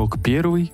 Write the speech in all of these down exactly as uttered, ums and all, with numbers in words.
Урок первый.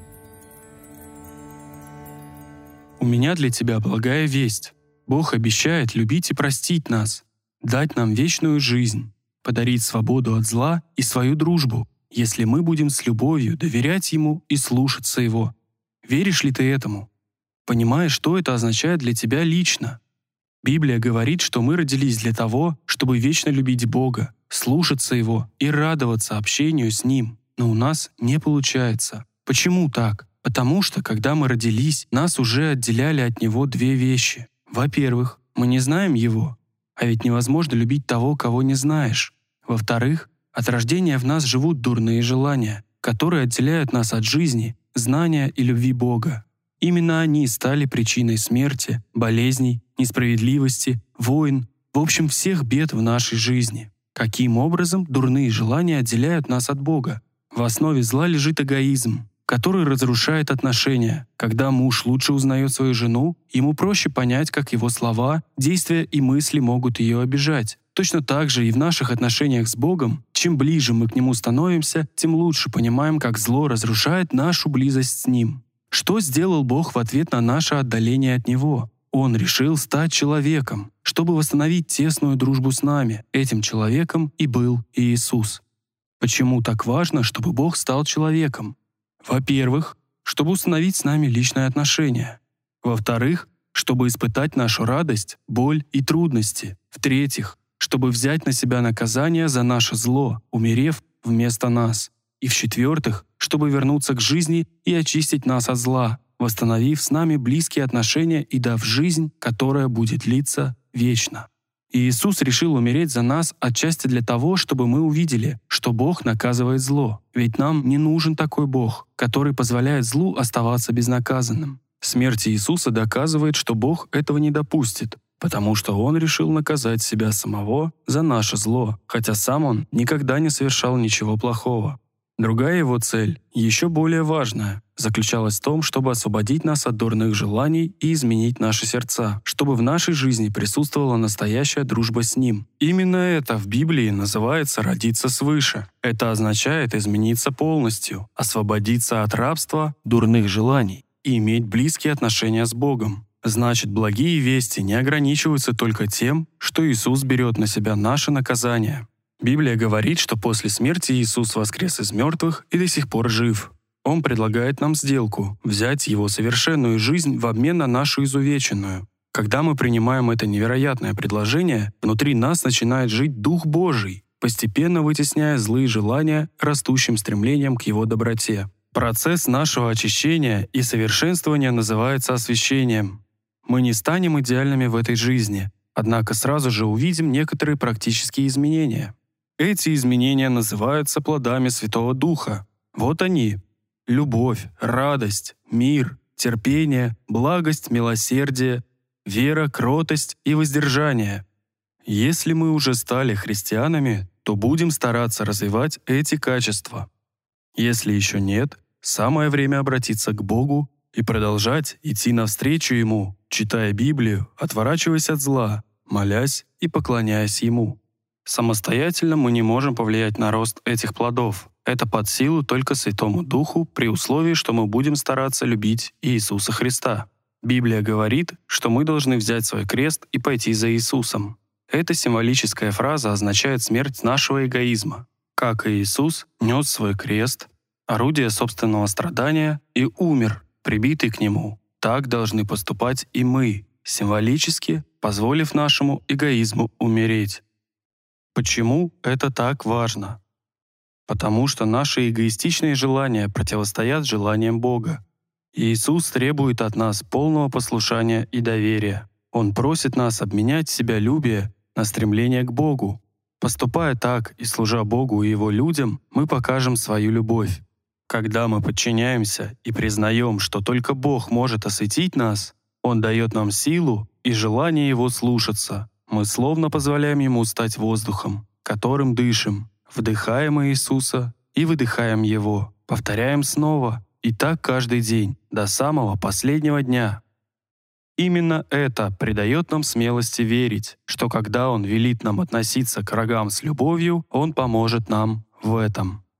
У меня для тебя благая весть. Бог обещает любить и простить нас, дать нам вечную жизнь, подарить свободу от зла и свою дружбу, если мы будем с любовью доверять Ему и слушаться Его. Веришь ли ты этому? Понимаешь, что это означает для тебя лично? Библия говорит, что мы родились для того, чтобы вечно любить Бога, слушаться Его и радоваться общению с Ним. Но у нас не получается. Почему так? Потому что, когда мы родились, нас уже отделяли от Него две вещи. Во-первых, мы не знаем Его, а ведь невозможно любить того, кого не знаешь. Во-вторых, от рождения в нас живут дурные желания, которые отделяют нас от жизни, знания и любви Бога. Именно они стали причиной смерти, болезней, несправедливости, войн, в общем, всех бед в нашей жизни. Каким образом дурные желания отделяют нас от Бога? В основе зла лежит эгоизм, который разрушает отношения. Когда муж лучше узнает свою жену, ему проще понять, как его слова, действия и мысли могут ее обижать. Точно так же и в наших отношениях с Богом, чем ближе мы к Нему становимся, тем лучше понимаем, как зло разрушает нашу близость с Ним. Что сделал Бог в ответ на наше отдаление от Него? Он решил стать человеком, чтобы восстановить тесную дружбу с нами. Этим человеком и был Иисус. Почему так важно, чтобы Бог стал человеком? Во-первых, чтобы установить с нами личные отношения. Во-вторых, чтобы испытать нашу радость, боль и трудности. В-третьих, чтобы взять на себя наказание за наше зло, умерев вместо нас. И в-четвертых, чтобы вернуться к жизни и очистить нас от зла, восстановив с нами близкие отношения и дав жизнь, которая будет длиться вечно. Иисус решил умереть за нас отчасти для того, чтобы мы увидели, что Бог наказывает зло. Ведь нам не нужен такой Бог, который позволяет злу оставаться безнаказанным. Смерть Иисуса доказывает, что Бог этого не допустит, потому что Он решил наказать себя самого за наше зло, хотя сам Он никогда не совершал ничего плохого. Другая Его цель, еще более важная, заключалась в том, чтобы освободить нас от дурных желаний и изменить наши сердца, чтобы в нашей жизни присутствовала настоящая дружба с Ним. Именно это в Библии называется «родиться свыше». Это означает измениться полностью, освободиться от рабства, дурных желаний и иметь близкие отношения с Богом. Значит, благие вести не ограничиваются только тем, что Иисус берет на себя наше наказание. Библия говорит, что после смерти Иисус воскрес из мертвых и до сих пор жив. Он предлагает нам сделку – взять Его совершенную жизнь в обмен на нашу изувеченную. Когда мы принимаем это невероятное предложение, внутри нас начинает жить Дух Божий, постепенно вытесняя злые желания растущим стремлением к Его доброте. Процесс нашего очищения и совершенствования называется освящением. Мы не станем идеальными в этой жизни, однако сразу же увидим некоторые практические изменения. Эти изменения называются плодами Святого Духа. Вот они: любовь, радость, мир, терпение, благость, милосердие, вера, кротость и воздержание. Если мы уже стали христианами, то будем стараться развивать эти качества. Если еще нет, самое время обратиться к Богу и продолжать идти навстречу Ему, читая Библию, отворачиваясь от зла, молясь и поклоняясь Ему. Самостоятельно мы не можем повлиять на рост этих плодов. Это под силу только Святому Духу при условии, что мы будем стараться любить Иисуса Христа. Библия говорит, что мы должны взять свой крест и пойти за Иисусом. Эта символическая фраза означает смерть нашего эгоизма. Как и Иисус нес свой крест, орудие собственного страдания, и умер, прибитый к Нему, так должны поступать и мы, символически позволив нашему эгоизму умереть. Почему это так важно? Потому что наши эгоистичные желания противостоят желаниям Бога. Иисус требует от нас полного послушания и доверия. Он просит нас обменять себялюбие на стремление к Богу. Поступая так и служа Богу и Его людям, мы покажем свою любовь. Когда мы подчиняемся и признаем, что только Бог может осветить нас, Он дает нам силу и желание Его слушаться. Мы словно позволяем Ему стать воздухом, которым дышим, вдыхаем Иисуса и выдыхаем Его, повторяем снова, и так каждый день, до самого последнего дня. Именно это придает нам смелости верить, что когда Он велит нам относиться к врагам с любовью, Он поможет нам в этом.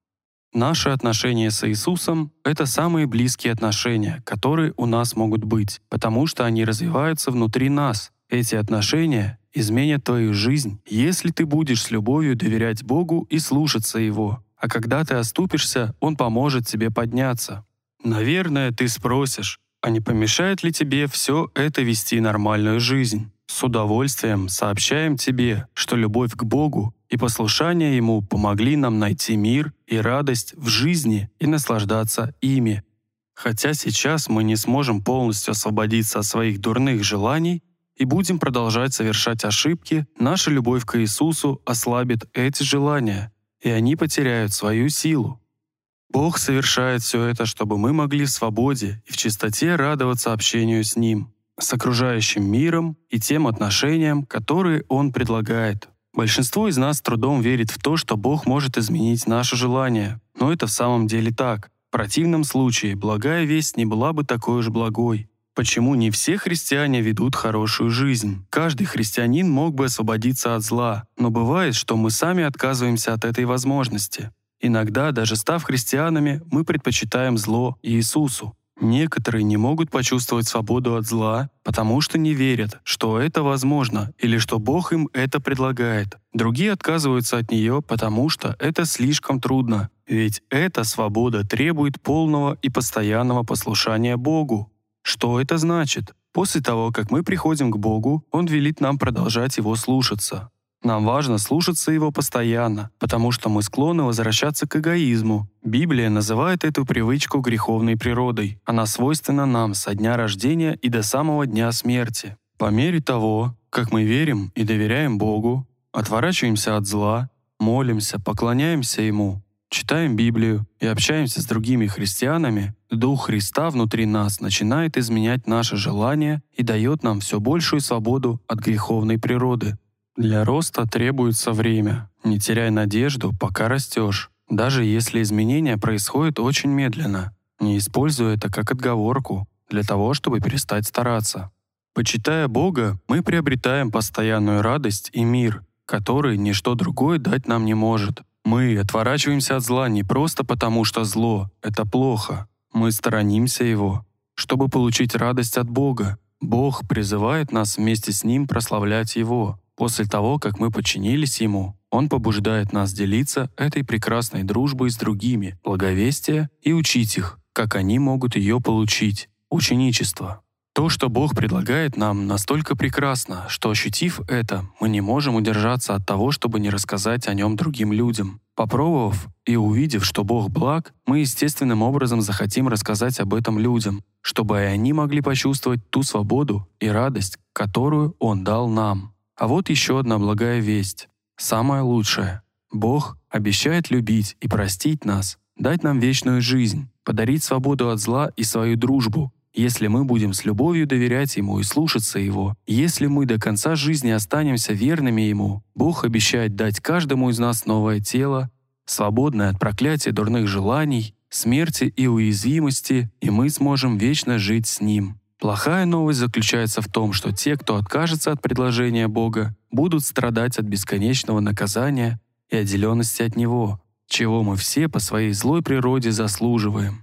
Наши отношения с Иисусом — это самые близкие отношения, которые у нас могут быть, потому что они развиваются внутри нас. Эти отношения изменят твою жизнь, если ты будешь с любовью доверять Богу и слушаться Его. А когда ты оступишься, Он поможет тебе подняться. Наверное, ты спросишь, а не помешает ли тебе все это вести нормальную жизнь? С удовольствием сообщаем тебе, что любовь к Богу и послушание Ему помогли нам найти мир и радость в жизни и наслаждаться ими. Хотя сейчас мы не сможем полностью освободиться от своих дурных желаний и будем продолжать совершать ошибки, наша любовь к Иисусу ослабит эти желания, и они потеряют свою силу. Бог совершает все это, чтобы мы могли в свободе и в чистоте радоваться общению с Ним, с окружающим миром и тем отношениям, которые Он предлагает. Большинство из нас с трудом верит в то, что Бог может изменить наши желания, но это в самом деле так. В противном случае благая весть не была бы такой уж благой. Почему не все христиане ведут хорошую жизнь? Каждый христианин мог бы освободиться от зла, но бывает, что мы сами отказываемся от этой возможности. Иногда, даже став христианами, мы предпочитаем зло Иисусу. Некоторые не могут почувствовать свободу от зла, потому что не верят, что это возможно или что Бог им это предлагает. Другие отказываются от нее, потому что это слишком трудно, ведь эта свобода требует полного и постоянного послушания Богу. Что это значит? После того, как мы приходим к Богу, Он велит нам продолжать Его слушаться. Нам важно слушаться Его постоянно, потому что мы склонны возвращаться к эгоизму. Библия называет эту привычку греховной природой. Она свойственна нам со дня рождения и до самого дня смерти. По мере того, как мы верим и доверяем Богу, отворачиваемся от зла, молимся, поклоняемся Ему, читаем Библию и общаемся с другими христианами, Дух Христа внутри нас начинает изменять наши желания и дает нам все большую свободу от греховной природы. Для роста требуется время. Не теряй надежду, пока растешь, даже если изменения происходят очень медленно. Не используй это как отговорку для того, чтобы перестать стараться. Почитая Бога, мы приобретаем постоянную радость и мир, который ничто другое дать нам не может. Мы отворачиваемся от зла не просто потому, что зло — это плохо. Мы сторонимся его, чтобы получить радость от Бога. Бог призывает нас вместе с Ним прославлять Его. После того, как мы подчинились Ему, Он побуждает нас делиться этой прекрасной дружбой с другими, благовестие и учить их, как они могут ее получить. Ученичество. То, что Бог предлагает нам, настолько прекрасно, что, ощутив это, мы не можем удержаться от того, чтобы не рассказать о нем другим людям. Попробовав и увидев, что Бог благ, мы естественным образом захотим рассказать об этом людям, чтобы и они могли почувствовать ту свободу и радость, которую Он дал нам. А вот еще одна благая весть. Самая лучшая. Бог обещает любить и простить нас, дать нам вечную жизнь, подарить свободу от зла и свою дружбу, если мы будем с любовью доверять Ему и слушаться Его. Если мы до конца жизни останемся верными Ему, Бог обещает дать каждому из нас новое тело, свободное от проклятия дурных желаний, смерти и уязвимости, и мы сможем вечно жить с Ним. Плохая новость заключается в том, что те, кто откажется от предложения Бога, будут страдать от бесконечного наказания и отделенности от Него, чего мы все по своей злой природе заслуживаем.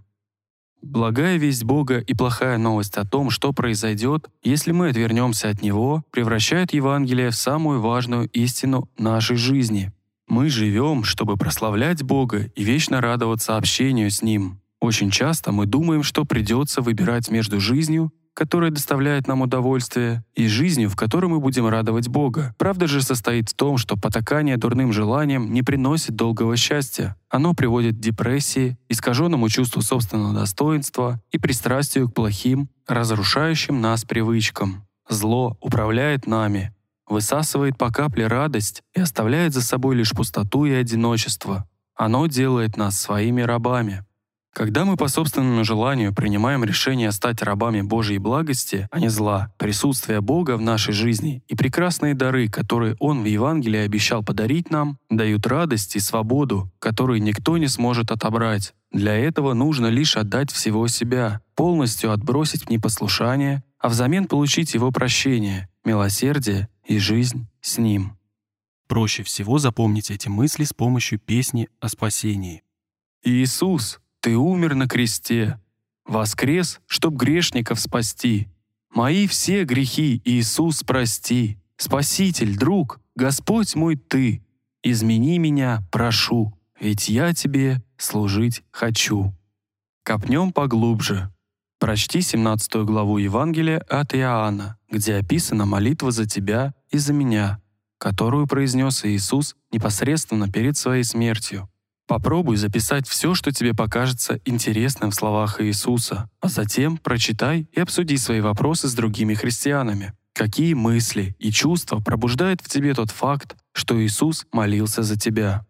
Благая весть Бога и плохая новость о том, что произойдет, если мы отвернемся от Него, превращают Евангелие в самую важную истину нашей жизни. Мы живем, чтобы прославлять Бога и вечно радоваться общению с Ним. Очень часто мы думаем, что придется выбирать между жизнью, которая доставляет нам удовольствие, и жизнью, в которой мы будем радовать Бога. Правда же состоит в том, что потакание дурным желаниям не приносит долгого счастья. Оно приводит к депрессии, искаженному чувству собственного достоинства и пристрастию к плохим, разрушающим нас привычкам. Зло управляет нами, высасывает по капле радость и оставляет за собой лишь пустоту и одиночество. Оно делает нас своими рабами. Когда мы по собственному желанию принимаем решение стать рабами Божьей благости, а не зла, присутствие Бога в нашей жизни и прекрасные дары, которые Он в Евангелии обещал подарить нам, дают радость и свободу, которую никто не сможет отобрать. Для этого нужно лишь отдать всего себя, полностью отбросить непослушание, а взамен получить Его прощение, милосердие и жизнь с Ним. Проще всего запомнить эти мысли с помощью песни о спасении. Иисус, Ты умер на кресте, воскрес, чтоб грешников спасти. Мои все грехи, Иисус, прости. Спаситель, друг, Господь мой Ты, измени меня, прошу, ведь я Тебе служить хочу. Копнем поглубже. Прочти семнадцатую главу Евангелия от Иоанна, где описана молитва за тебя и за меня, которую произнес Иисус непосредственно перед своей смертью. Попробуй записать все, что тебе покажется интересным в словах Иисуса, а затем прочитай и обсуди свои вопросы с другими христианами. Какие мысли и чувства пробуждает в тебе тот факт, что Иисус молился за тебя?